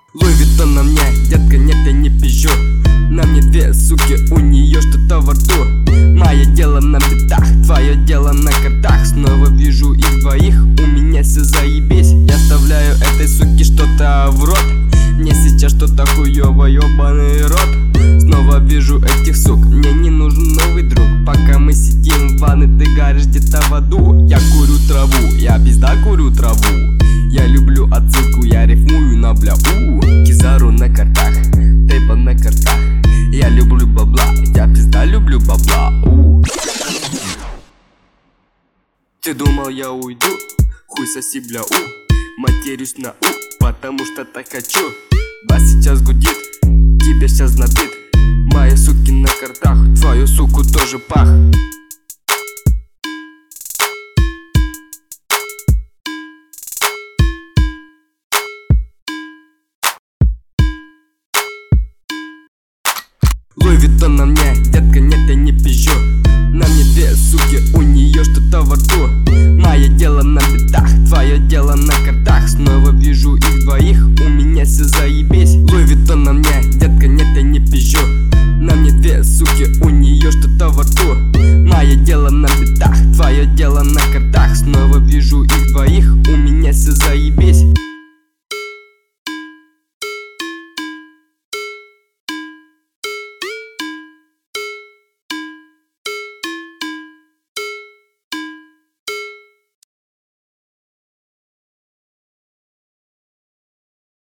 Луи Виттон на мне, детка, нет, я не пизжу. На мне две суки, у нее что-то во рту. Мое дело на битах, твое дело на картах. Снова вижу их двоих, у меня все заебись. Я вставляю этой суке что-то в рот. Мне сейчас что-то хуёво, ёбаный рот. Снова вижу этих сук, мне не нужен новый друг. Пока мы сидим в ванной, ты горишь где-то в аду. Я курю траву, я пизда курю траву. Я люблю отсылку, я рифмую на бля. Кизару на картах, тейпа на картах. Я люблю бабла, я пизда люблю бабла. Ты думал я уйду? Хуй соси бля матерюсь на потому что так хочу. Бас сейчас гудит, тебя сейчас набит. Мои суки на картах, твою суку тоже пах. Луи Виттон на мне, детка, нет, я не пизжу. На мне две суки, у нее что-то во рту. Мое дело на битах, твое дело на картах. Снова вижу их двоих, у меня все заебись.